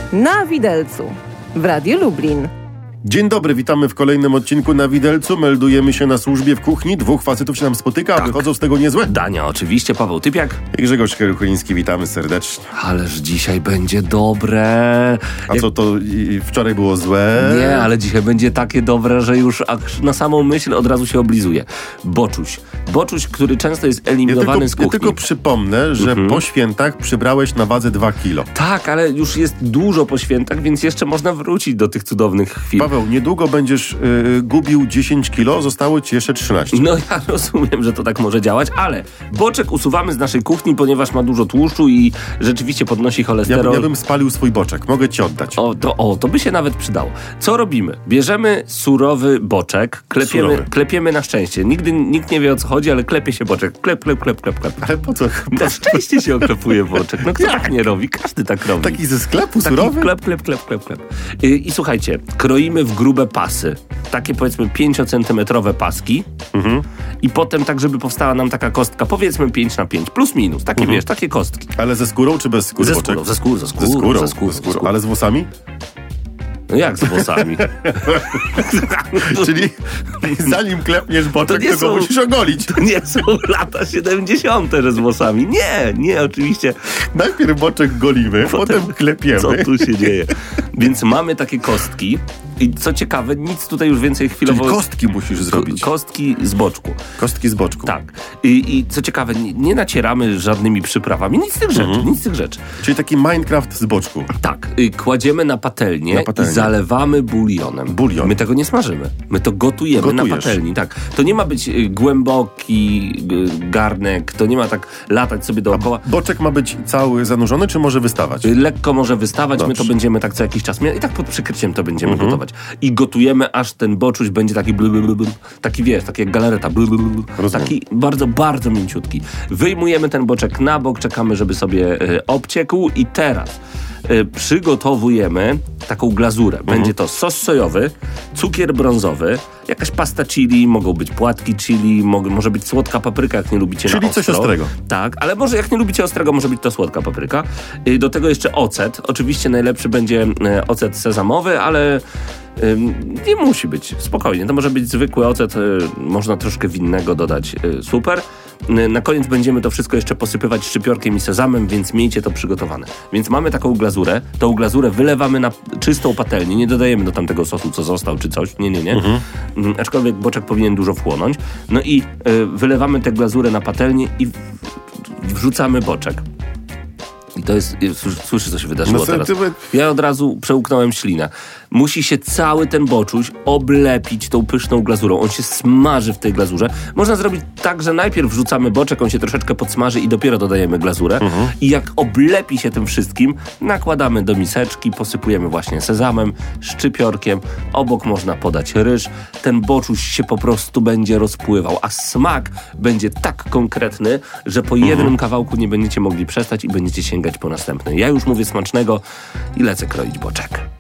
Na widelcu w Radiu Lublin. Dzień dobry, witamy w kolejnym odcinku Na Widelcu. Meldujemy się na służbie w kuchni. Dwóch facetów się nam spotyka, a wychodzą z tego niezłe dania, oczywiście. Paweł Typiak i Grzegorz Kieruchliński. Witamy serdecznie. Ależ dzisiaj będzie dobre. A co to wczoraj było złe? Nie, ale dzisiaj będzie takie dobre, że już na samą myśl od razu się oblizuje. Boczuś, który często jest eliminowany z kuchni. Ja tylko przypomnę, że po świętach przybrałeś na wadze 2 kilo. Tak, ale już jest dużo po świętach, więc jeszcze można wrócić do tych cudownych chwil. Paweł, niedługo będziesz gubił 10 kilo, zostało ci jeszcze 13. No ja rozumiem, że to tak może działać, ale boczek usuwamy z naszej kuchni, ponieważ ma dużo tłuszczu i rzeczywiście podnosi cholesterol. Ja bym spalił swój boczek, mogę ci oddać. To by się nawet przydało. Co robimy? Bierzemy surowy boczek, klepiemy na szczęście. Nikt nie wie, o co chodzi, ale klepie się boczek. Klep. Ale po co? Na szczęście się oklepuje boczek. No kto tak nie robi? Każdy tak robi. Taki ze sklepu surowy? Klep. I słuchajcie, kroimy w grube pasy. Takie powiedzmy 5-centymetrowe paski. I potem tak, żeby powstała nam taka kostka, powiedzmy 5x5, plus minus. Takie wiesz, takie kostki. Ale ze skórą czy bez skóry? Ze skórą. Ale z włosami? No jak z włosami? Czyli zanim klepniesz boczek, to go musisz ogolić. To nie są lata 70., że z włosami. Nie, oczywiście. Najpierw boczek golimy, potem klepiemy. Co tu się dzieje? Więc mamy takie kostki. I co ciekawe, nic tutaj już więcej chwilowo... Czyli kostki musisz zrobić. Kostki z boczku. Kostki z boczku. Tak. I co ciekawe, nie nacieramy żadnymi przyprawami. Nic z tych rzeczy. Czyli taki Minecraft z boczku. Tak. Kładziemy na patelnię i zalewamy bulionem. Bulion. My tego nie smażymy. My to gotujemy na patelni. Tak. To nie ma być głęboki garnek. To nie ma tak latać sobie dookoła. A boczek ma być cały zanurzony, czy może wystawać? Lekko może wystawać. Dobrze. My to będziemy tak co jakiś czas... I tak pod przykryciem to będziemy gotować. I gotujemy, aż ten boczuś będzie taki taki wiesz, taki jak galareta. Taki bardzo, bardzo mięciutki. Wyjmujemy ten boczek na bok, czekamy, żeby sobie obciekł i teraz przygotowujemy taką glazurę. Będzie to sos sojowy, cukier brązowy, jakaś pasta chili, mogą być płatki chili, może być słodka papryka, jak nie lubicie czyli na ostro. Coś ostrego. Tak, ale może jak nie lubicie ostrego, może być to słodka papryka. Do tego jeszcze ocet. Oczywiście najlepszy będzie ocet sezamowy, ale nie musi być. Spokojnie. To może być zwykły ocet, można troszkę winnego dodać. Super. Na koniec będziemy to wszystko jeszcze posypywać szczypiorkiem i sezamem, więc miejcie to przygotowane. Więc mamy taką glazurę. Tą glazurę wylewamy na czystą patelnię. Nie dodajemy do tamtego sosu, co został, czy coś. Nie. Aczkolwiek boczek powinien dużo wchłonąć. No i wylewamy tę glazurę na patelnię i wrzucamy boczek. I to jest... Słyszy, co się wydarzyło teraz. Ja od razu przełknąłem ślinę. Musi się cały ten boczuś oblepić tą pyszną glazurą. On się smaży w tej glazurze. Można zrobić tak, że najpierw wrzucamy boczek, on się troszeczkę podsmaży i dopiero dodajemy glazurę. I jak oblepi się tym wszystkim, nakładamy do miseczki, posypujemy właśnie sezamem, szczypiorkiem. Obok można podać ryż. Ten boczuś się po prostu będzie rozpływał, a smak będzie tak konkretny, że po jednym kawałku nie będziecie mogli przestać i będziecie sięgać po następny. Ja już mówię smacznego i lecę kroić boczek.